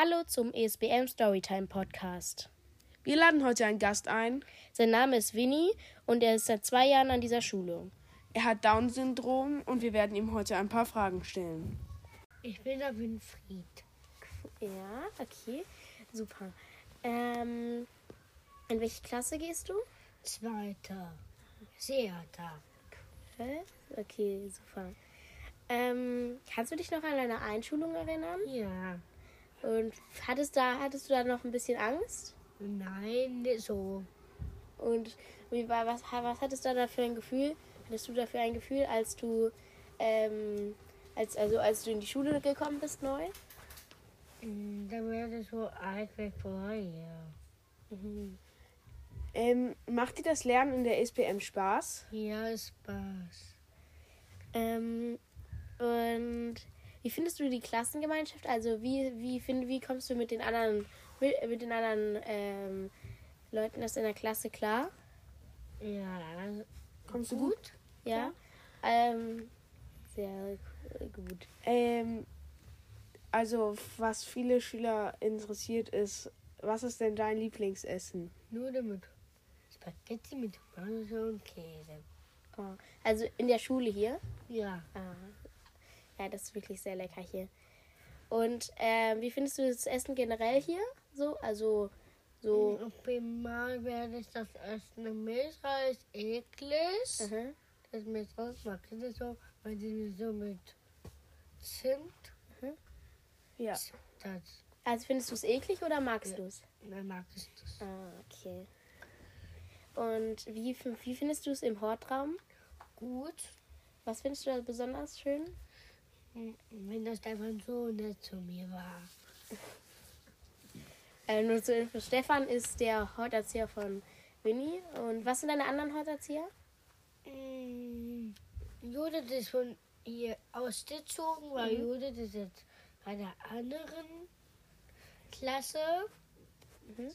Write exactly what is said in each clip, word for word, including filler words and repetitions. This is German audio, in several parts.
Hallo zum E S B M Storytime Podcast. Wir laden heute einen Gast ein. Sein Name ist Winnie und er ist seit zwei Jahren an dieser Schule. Er hat Down-Syndrom und wir werden ihm heute ein paar Fragen stellen. Ich bin der Winfried. Ja, okay, super. Ähm, in welche Klasse gehst du? Zweiter. Theater. Okay, super. Ähm, kannst du dich noch an deine Einschulung erinnern? Ja. Und hattest, da, hattest du da noch ein bisschen Angst? Nein, nicht so. Und wie war, was, was hattest du da für ein Gefühl? Hattest du dafür ein Gefühl, als du, ähm, als, also als du in die Schule gekommen bist neu? Mm, Da wäre so alt wie vorher. Mhm. Ähm, macht dir das Lernen in der S B M Spaß? Ja, Spaß. Ähm, und wie findest du die Klassengemeinschaft? Also wie, wie, find, wie kommst du mit den anderen, mit, mit den anderen ähm, Leuten aus deiner Klasse klar? Ja. Kommst du gut? Ja. Ähm, sehr gut. Ähm, also, was viele Schüler interessiert ist, was ist denn dein Lieblingsessen? Nudeln mit Spaghetti mit Tomaten und Käse. Oh. Also in der Schule hier? Ja. Ah. Ja, das ist wirklich sehr lecker hier. Und ähm, wie findest du das Essen generell hier? So, also so. Auf einmal werde ich das Essen Milchreis eklig. Mhm. Das Milchreis mag ich nicht so, weil die so mit Zimt. Ja. Das Also findest du es eklig oder magst Ja. du es? dann mag ich das. Ah, okay. Und wie, wie findest du es im Hortraum? Gut, Was findest du da besonders schön? wenn das Stefan so nett zu mir war. Äh, nur zur Info, Stefan ist der Horterzieher von Winnie. Und was sind deine anderen Horterzieher? Mm, Judith ist von hier ausgezogen, weil Mhm. Judith ist jetzt bei der anderen Klasse. Mhm.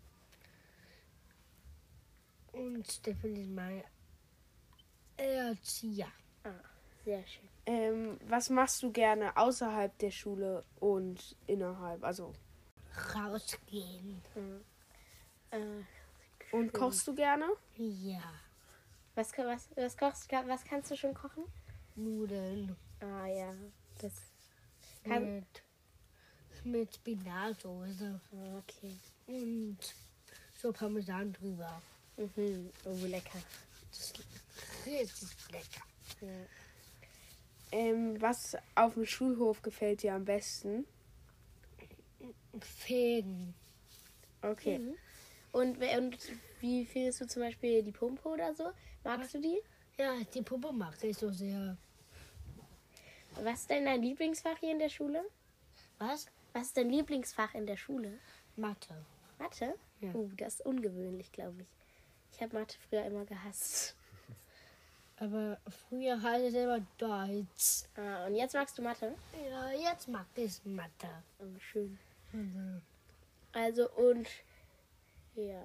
Und Stefan ist mein Erzieher. Ah, sehr schön. Ähm, was machst du gerne außerhalb der Schule und innerhalb? Also, Rausgehen. Mhm. Äh, und kochst du gerne? Ja, was, was, was kochst du? Was kannst du schon kochen? Nudeln Ah ja, das kann. mit, mit Spinatsoße Ah, okay. und so Parmesan drüber. Mhm. Oh, lecker. Das ist richtig lecker. Ja. Ähm, was auf dem Schulhof gefällt dir am besten? Fegen. Okay. Mhm. Und, wer- und wie findest du zum Beispiel die Pumpe oder so? Magst du die? Ja, die Puppe mag ich so sehr. Was ist denn dein Lieblingsfach hier in der Schule? Was? Was ist dein Lieblingsfach in der Schule? Mathe. Mathe? Ja. Uh, das ist ungewöhnlich, glaube ich. Ich habe Mathe früher immer gehasst. Aber früher hatte ich immer Deutsch. Ah, und jetzt magst du Mathe? Ja, jetzt mag ich Mathe. Oh, schön. Mhm. Also und ja.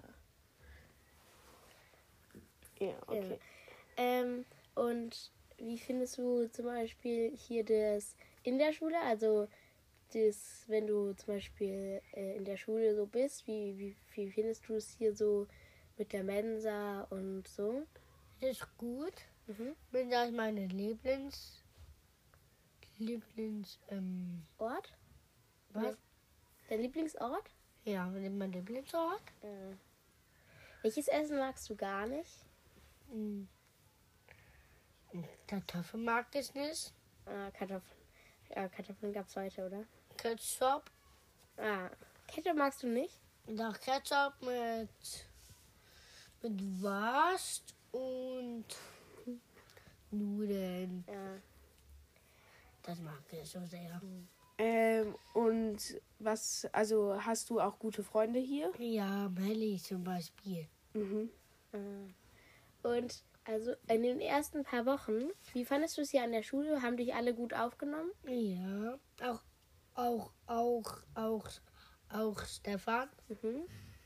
Ja, okay. Ähm, und wie findest du zum Beispiel hier das in der Schule? Also das, wenn du zum Beispiel äh, in der Schule so bist, wie, wie, wie findest du es hier so mit der Mensa und so? Das ist gut. Mhm. Bin das meine Lieblings... Lieblings... Ähm, Ort? was? Dein Lieblingsort? Ja, mein Lieblingsort. Ja. Welches Essen magst du gar nicht? Mhm. Kartoffeln mag ich nicht. Ah, Kartoffeln. Ja, Kartoffeln gab es heute, oder? Ketchup. Ah, Ketchup magst du nicht? Doch Ketchup mit... mit Wurst und Nudeln. Ja. Das mag ich so sehr. Ähm, und was, also hast du auch gute Freunde hier? Ja, Melli zum Beispiel. Mhm. Ah. Und also in den ersten paar Wochen, wie fandest du es hier an der Schule? Haben dich alle gut aufgenommen? Ja, auch, auch, auch, auch, auch Stefan. Mhm.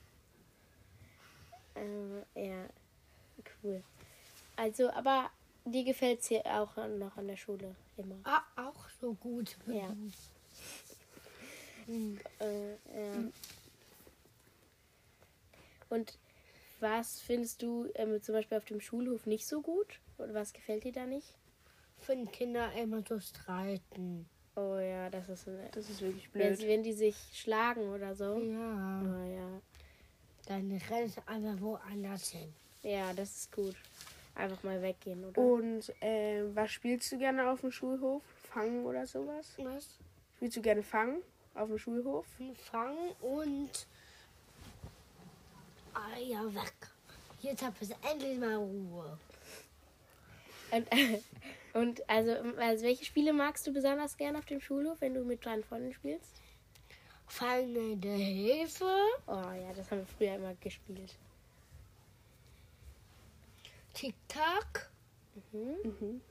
Äh, ja, cool. Also, aber dir gefällt es hier auch noch an der Schule immer. Ah, auch so gut. Ja. Mhm. Äh, ja. Und was findest du ähm, zum Beispiel auf dem Schulhof nicht so gut? Oder was gefällt dir da nicht? Wenn Kinder immer so streiten. Oh ja, das ist eine, Das ist wirklich wenn, blöd. sie, wenn die sich schlagen oder so. Ja. Oh ja. Dann rennst du einfach woanders hin. Ja, das ist gut. Einfach mal weggehen, oder? Und äh, was spielst du gerne auf dem Schulhof? Fangen oder sowas? Was? Spielst du gerne Fangen auf dem Schulhof? Fangen und Eier weg. Jetzt hab ich endlich mal Ruhe. Und, und also, also, welche Spiele magst du besonders gerne auf dem Schulhof, wenn du mit deinen Freunden spielst? Fallende Hilfe. Oh ja, das haben wir früher immer gespielt. Tick-Tack. Mhm. Mhm.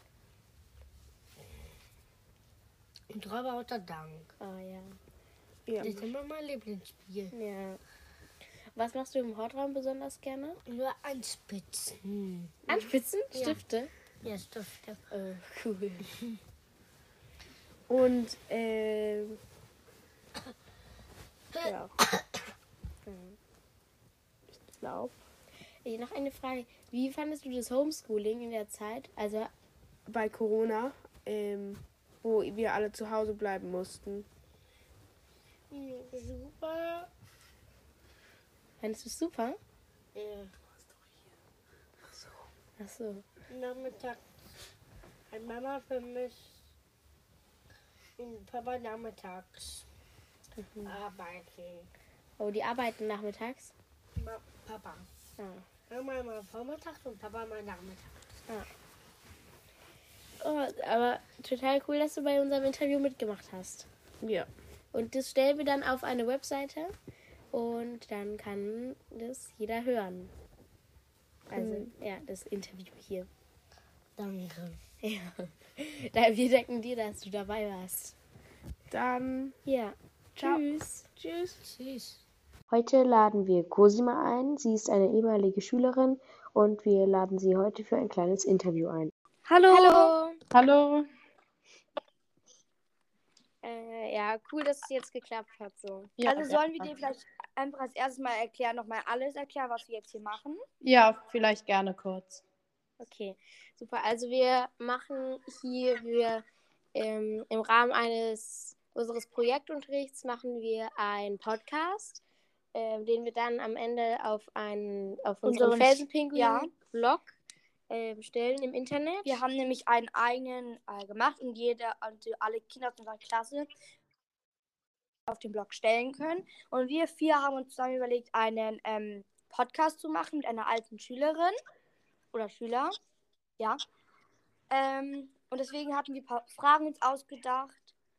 Und Räuber unter Dank. Oh ja. Ja. Das ist immer mein Lieblingsspiel. Ja. Was machst du im Hortraum besonders gerne? Nur anspitzen. Anspitzen? Ja. Stifte? Ja, Stifte. Oh, cool. Und äh, ja. Ich glaube, Ich, noch eine Frage. Wie fandest du das Homeschooling in der Zeit? Also, bei Corona, ähm, wo wir alle zu Hause bleiben mussten. Super. fandest du es super? Ja. Ach so. Nachmittag hat Mama für mich und Papa nachmittags Mhm. arbeiten. Oh, die arbeiten nachmittags? Ma Papa. Ah. Mama mal vormittags und Papa mal nachmittags. Oh, aber total cool, dass du bei unserem Interview mitgemacht hast. Ja. Und das stellen wir dann auf eine Webseite und dann kann das jeder hören. Also, Mhm. ja, das Interview hier. Danke. Ja. Da, wir danken dir, dass du dabei warst. Dann Ja. Ciao. Tschüss. tschüss. Tschüss. Heute laden wir Cosima ein. Sie ist eine ehemalige Schülerin und wir laden sie heute für ein kleines Interview ein. Hallo. Hallo. Hallo. Äh, ja, cool, dass es jetzt geklappt hat. So. Ja, Also sollen wir dir vielleicht einfach als erstes mal erklären, nochmal alles erklären, was wir jetzt hier machen? ja, vielleicht gerne kurz. Okay, super. Also wir machen hier, wir ähm, im Rahmen eines unseres Projektunterrichts machen wir einen Podcast, ähm, den wir dann am Ende auf einen auf unseren Unseren- Felsenpinguin-Blog ähm, stellen im Internet. Wir haben nämlich einen eigenen äh, gemacht und jeder, also alle Kinder aus unserer Klasse auf den Blog stellen können. Und wir vier haben uns zusammen überlegt, einen ähm, Podcast zu machen mit einer alten Schülerin oder Schüler. Ja. Ähm, und deswegen hatten wir ein paar Fragen uns ausgedacht.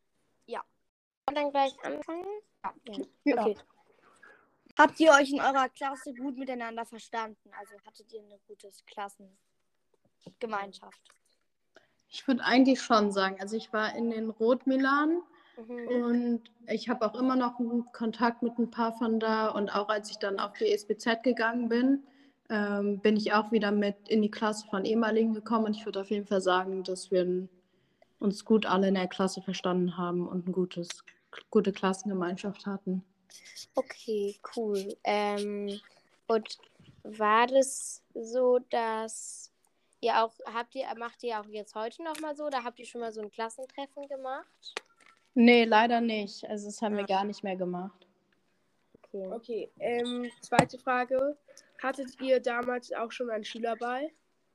Und dann gleich anfangen. Ja. Okay. Habt ihr euch in eurer Klasse gut miteinander verstanden? Also hattet ihr eine gute Klassengemeinschaft? Ich würde eigentlich schon sagen, also ich war in den Rotmilan Mhm. und ich habe auch immer noch einen Kontakt mit ein paar von da und auch als ich dann auf die E S B Z gegangen bin, ähm, bin ich auch wieder mit in die Klasse von ehemaligen gekommen und ich würde auf jeden Fall sagen, dass wir uns gut alle in der Klasse verstanden haben und eine gutes, gute Klassengemeinschaft hatten. Okay, cool. Ähm, und war das so, dass ihr auch, habt ihr, macht ihr auch jetzt heute noch mal so, oder habt ihr schon mal so ein Klassentreffen gemacht? Nee, leider nicht. Also das haben wir gar nicht mehr gemacht. Okay. Okay, ähm, zweite Frage. Hattet ihr damals auch schon einen Schülerball?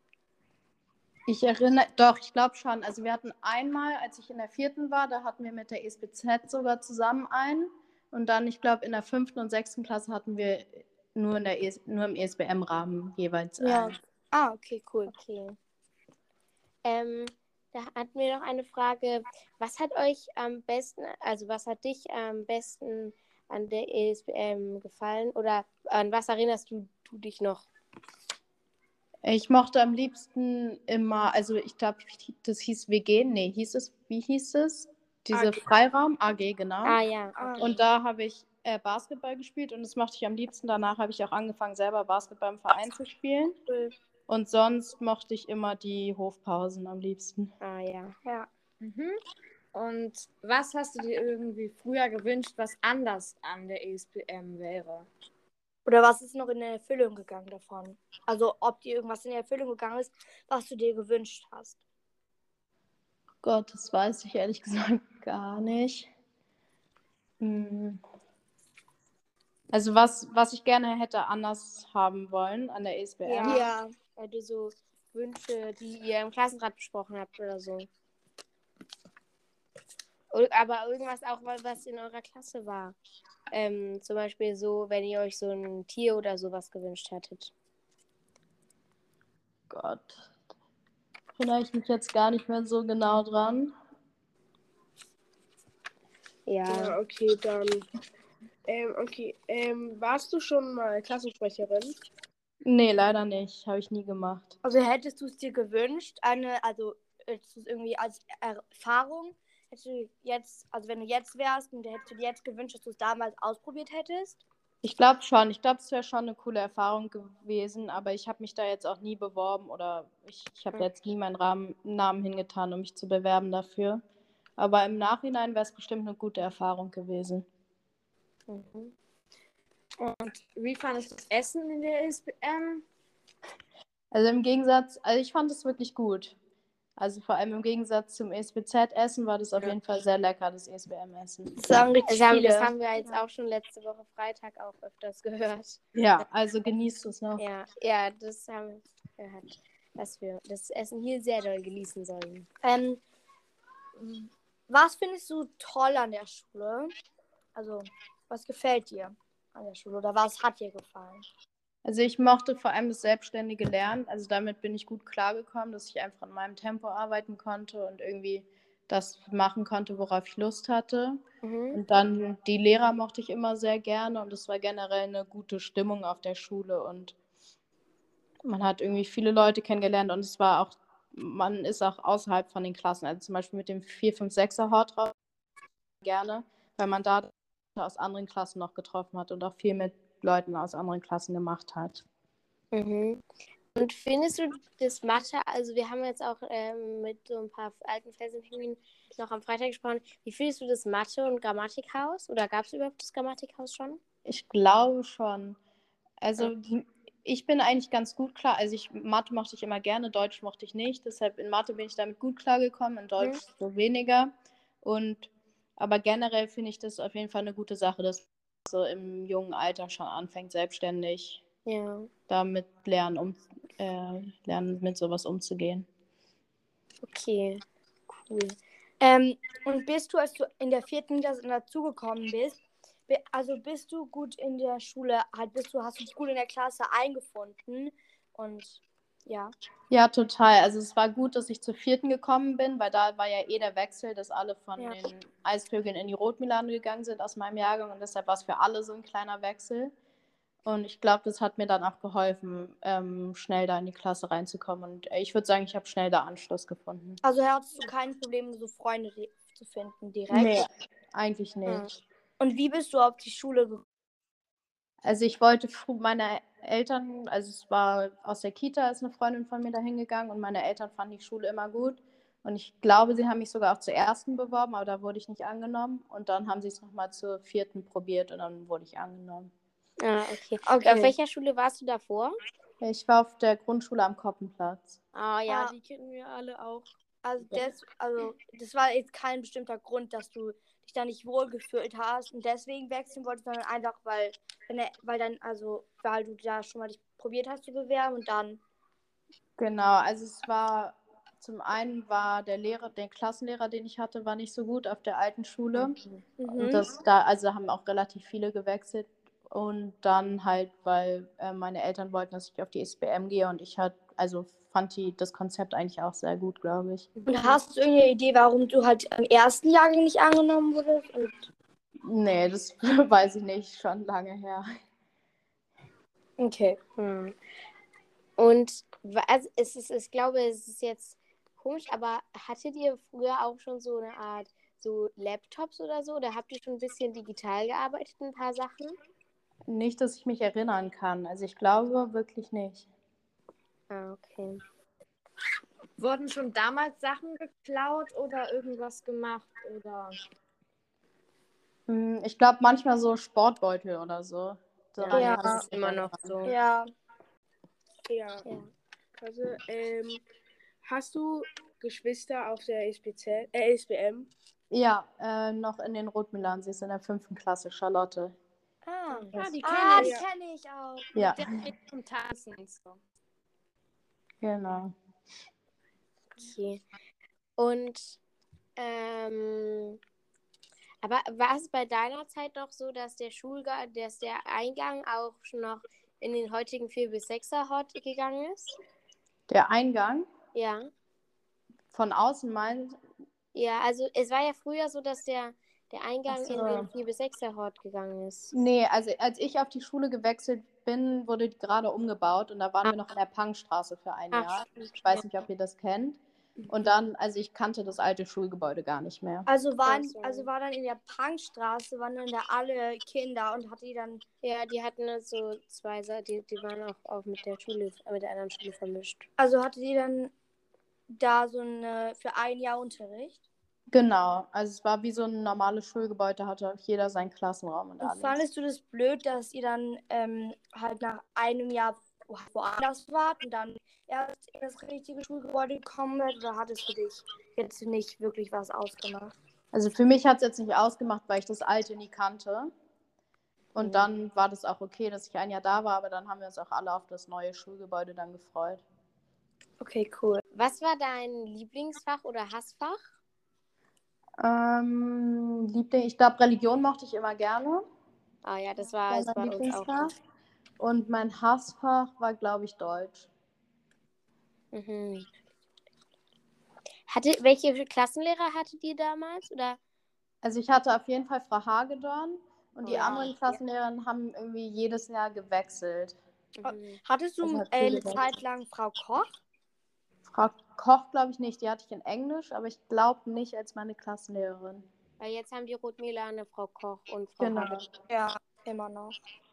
Ich erinnere, doch, ich glaube schon. Also wir hatten einmal, als ich in der vierten war, da hatten wir mit der E S B Z sogar zusammen einen. Und dann, ich glaube, in der fünften und sechsten Klasse hatten wir nur, in der E S, nur im E S B M-Rahmen jeweils Ja. einen. Ah, okay, cool. Okay. Ähm, da hatten wir noch eine Frage. Was hat euch am besten, also was hat dich am besten an der E S B M gefallen? Oder an was erinnerst du, du dich noch? Ich mochte am liebsten immer, also ich glaube, das hieß W G, nee, hieß es, wie hieß es? Diese A G. Freiraum, A G, genau. Ah ja. Ah, Okay. Und da habe ich äh, Basketball gespielt und das mochte ich am liebsten. Danach habe ich auch angefangen, selber Basketball im Verein zu spielen. cool. Und sonst mochte ich immer die Hofpausen am liebsten. Ah ja. Ja. Mhm. Und was hast du dir irgendwie früher gewünscht, was anders an der E S P M wäre? Oder was ist noch in Erfüllung gegangen davon? Also ob dir irgendwas in Erfüllung gegangen ist, was du dir gewünscht hast. Gott, das weiß ich ehrlich gesagt gar nicht. Hm. Also was, was ich gerne hätte anders haben wollen an der E S B M. Ja. Ja. Weil du so Wünsche, die ihr im Klassenrat besprochen habt oder so. O- Aber irgendwas auch, wa- was in eurer Klasse war. Ähm, zum Beispiel so, wenn ihr euch so ein Tier oder sowas gewünscht hättet. Gott. Erinnere ich mich jetzt gar nicht mehr so genau dran. Ja. Ja, okay, dann. Ähm, okay, ähm, warst du schon mal Klassensprecherin? Nee, leider nicht. Habe ich nie gemacht. Also hättest du es dir gewünscht, eine, also hättest du es irgendwie als Erfahrung, hättest du jetzt, also wenn du jetzt wärst und hättest du dir jetzt gewünscht, dass du es damals ausprobiert hättest? Ich glaube schon. Ich glaube, es wäre schon eine coole Erfahrung gewesen, aber ich habe mich da jetzt auch nie beworben oder ich, ich habe jetzt nie meinen Rahmen, Namen hingetan, um mich zu bewerben dafür. Aber im Nachhinein wäre es bestimmt eine gute Erfahrung gewesen. Mhm. Und wie fandest du das Essen in der E S P M? Also im Gegensatz, also ich fand es wirklich gut. Also vor allem im Gegensatz zum E S B Z-Essen war das auf jeden Fall sehr lecker, das E S B M-Essen. Das sagen richtig Das haben, viele. das haben wir jetzt auch schon letzte Woche Freitag auch öfters gehört. Ja, also genießt es noch. Ja, ja, das haben wir gehört, dass wir das Essen hier sehr doll genießen sollen. Ähm, was findest du toll an der Schule? Also, was gefällt dir an der Schule oder was hat dir gefallen? Also ich mochte vor allem das selbstständige Lernen. Also damit bin ich gut klargekommen, dass ich einfach in meinem Tempo arbeiten konnte und irgendwie das machen konnte, worauf ich Lust hatte. Mhm. Und dann die Lehrer mochte ich immer sehr gerne und es war generell eine gute Stimmung auf der Schule und man hat irgendwie viele Leute kennengelernt und es war auch, man ist auch außerhalb von den Klassen, also zum Beispiel mit dem vier fünf sechser Hort drauf gerne, weil man da aus anderen Klassen noch getroffen hat und auch viel mit Leuten aus anderen Klassen gemacht hat. Mhm. Und findest du das Mathe, also wir haben jetzt auch ähm, mit so ein paar alten Felsenpinguinen noch am Freitag gesprochen, wie findest du das Mathe- und Grammatikhaus? Oder gab es überhaupt das Grammatikhaus schon? Ich glaube schon. Also ich bin eigentlich ganz gut klar. Also ich, Mathe mochte ich immer gerne, Deutsch mochte ich nicht. Deshalb in Mathe bin ich damit gut klargekommen, in Deutsch Mhm. so weniger. Und aber generell finde ich das auf jeden Fall eine gute Sache, dass man so im jungen Alter schon anfängt, selbstständig Ja. damit lernen, um, äh, lernen, mit sowas umzugehen. Okay, cool. Ähm, und bist du, als du in der vierten Klasse dazugekommen bist, bi- also bist du gut in der Schule, halt bist du, hast du dich gut in der Klasse eingefunden und ja. Ja, total. Also es war gut, dass ich zur vierten gekommen bin, weil da war ja eh der Wechsel, dass alle von Ja. den Eisvögeln in die Rotmilane gegangen sind aus meinem Jahrgang und deshalb war es für alle so ein kleiner Wechsel. Und ich glaube, das hat mir dann auch geholfen, ähm, schnell da in die Klasse reinzukommen. Und äh, ich würde sagen, ich habe schnell da Anschluss gefunden. Also hattest du kein Problem, so Freunde di- zu finden direkt? Nee, eigentlich nicht. Und wie bist du auf die Schule gekommen? Also ich wollte früh meine Eltern, also es war aus der Kita, ist eine Freundin von mir da hingegangen und meine Eltern fanden die Schule immer gut. Und ich glaube, sie haben mich sogar auch zur ersten beworben, aber da wurde ich nicht angenommen. Und dann haben sie es nochmal zur vierten probiert und dann wurde ich angenommen. Ah, okay. Okay. Auf welcher Schule warst du davor? Ich war auf der Grundschule am Koppenplatz. Ah ja, Ah. die kennen wir alle auch. Also das, also das war jetzt kein bestimmter Grund, dass du dich da nicht wohlgefühlt hast und deswegen wechseln wolltest, sondern einfach, weil, wenn er- weil dann, also, weil du da schon mal dich probiert hast zu bewerben und dann. Genau, also es war, zum einen war der Lehrer, der Klassenlehrer, den ich hatte, war nicht so gut auf der alten Schule. Und Mhm. das da, also haben auch relativ viele gewechselt. Und dann halt, weil äh, meine Eltern wollten, dass ich auf die E S B M gehe und ich halt, also fand die das Konzept eigentlich auch sehr gut, glaube ich. Und hast du irgendeine Idee, warum du halt im ersten Jahrgang nicht angenommen wurdest? Und Nee, das weiß ich nicht, schon lange her. okay. Hm. Und wa- also es ist, ich glaube, es ist jetzt komisch, aber hattet ihr früher auch schon so eine Art so Laptops oder so? Oder habt ihr schon ein bisschen digital gearbeitet, ein paar Sachen? Nicht, dass ich mich erinnern kann. Also ich glaube wirklich nicht. Ah, okay. Wurden schon damals Sachen geklaut oder irgendwas gemacht? Oder Hm, Ich glaube manchmal so Sportbeutel oder so. Daran Ja. kann das ich ist mich immer noch erinnern. so. Ja. Ja. Ja. Also, ähm, hast du Geschwister auf der S B Z, äh, S B M? Ja, äh, noch in den Rotmilan. Sie ist in der fünften Klasse, Charlotte. Ah, ah, die ah kenne die ich. kenne ich auch. Ja, Der geht zum Tanzen und so. genau. Okay. Und ähm, aber war es bei deiner Zeit noch so, dass der Schulgang, dass der Eingang auch schon noch in den heutigen vier bis sechser Hort gegangen ist? Der Eingang Ja. von außen meint, Ja, also es war ja früher so, dass der, der Eingang Ach so. in den vier bis sechser Hort gegangen ist. nee, also als ich auf die Schule gewechselt bin, wurde die gerade umgebaut und da waren wir noch in der Punkstraße für ein Ach, Jahr. stimmt, Ich weiß ja. nicht, ob ihr das kennt. Und dann, also ich kannte das alte Schulgebäude gar nicht mehr. Also waren, Ach so. also war dann in der Punkstraße, waren dann da alle Kinder und hatte die dann. Ja, die hatten so zwei Seiten, die, die waren auch, auch mit der Schule, mit der anderen Schule vermischt. Also hatte die dann da so eine für ein Jahr Unterricht. Genau, also es war wie so ein normales Schulgebäude, hatte jeder seinen Klassenraum und Und alles. fandest du das blöd, dass ihr dann ähm, halt nach einem Jahr wo- woanders wart und dann erst in das richtige Schulgebäude gekommen seid? Oder hat es für dich jetzt nicht wirklich was ausgemacht? Also für mich hat es jetzt nicht ausgemacht, weil ich das alte nie kannte. Und Mhm. dann war das auch okay, dass ich ein Jahr da war, aber dann haben wir uns auch alle auf das neue Schulgebäude dann gefreut. Okay, cool. Was war dein Lieblingsfach oder Hassfach? Ähm, Liebling, ich glaube, Religion mochte ich immer gerne. Ah ja, das war War es mein bei uns auch. Lieblingsfach. Und mein Hassfach war, glaube ich, Deutsch. Mhm. Hatte, welche Klassenlehrer hattet ihr damals? Oder? Also ich hatte auf jeden Fall Frau Hagedorn und die Ja. anderen Klassenlehrerinnen haben irgendwie jedes Jahr gewechselt. Mhm. Hattest du Also hat äh, viel eine gewechselt. Zeit lang Frau Koch? Frau Koch glaube ich nicht, die hatte ich in Englisch, aber ich glaube nicht als meine Klassenlehrerin. Weil jetzt haben die Rotmilane Frau Koch und Frau Genau. Hagel. Ja, immer noch.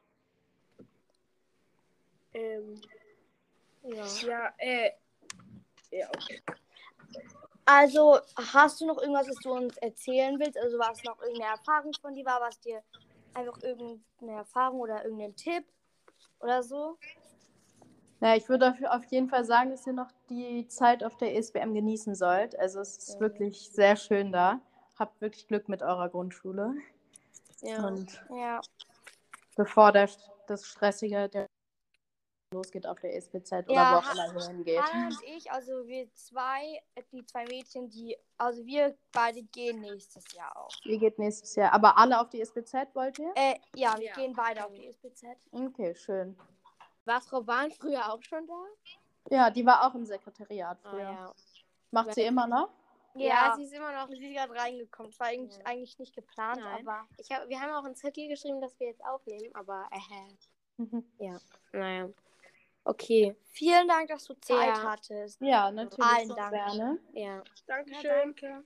Ähm, Ja. ja, äh, ja, okay. Also, hast du noch irgendwas, was du uns erzählen willst? Also, was noch irgendeine Erfahrung von dir war, was dir einfach irgendeine Erfahrung oder irgendein Tipp oder so? Ja, ich würde auf, auf jeden Fall sagen, dass ihr noch die Zeit auf der E S B M genießen sollt. Also es ist Ja. wirklich sehr schön da. Habt wirklich Glück mit eurer Grundschule. Ja. Und Ja. bevor der, das Stressige der losgeht auf der E S B Z oder Ja, wo auch ha- immer ihr hingeht. Hannah und ich, also wir zwei, die zwei Mädchen, die, also wir beide gehen nächstes Jahr auch. Ihr geht nächstes Jahr. Aber alle auf die E S B Z wollt ihr? Äh, ja, wir Ja. gehen beide auf die S B Z. Okay, schön. War Frau Bahn früher auch schon da? Ja, die war auch im Sekretariat Ah, früher. ja. Macht sie Weil- immer noch? Ja, sie ist immer noch. Sie ist gerade reingekommen. Das war eigentlich, Ja. eigentlich nicht geplant, Nein. aber Ich hab, wir haben auch einen Zettel geschrieben, dass wir jetzt aufnehmen, aber äh, Mhm. ja, naja. Okay, vielen Dank, dass du Zeit Ja. hattest. Ja, natürlich. Allen sehr Dank. gerne. ja. Dankeschön. Danke.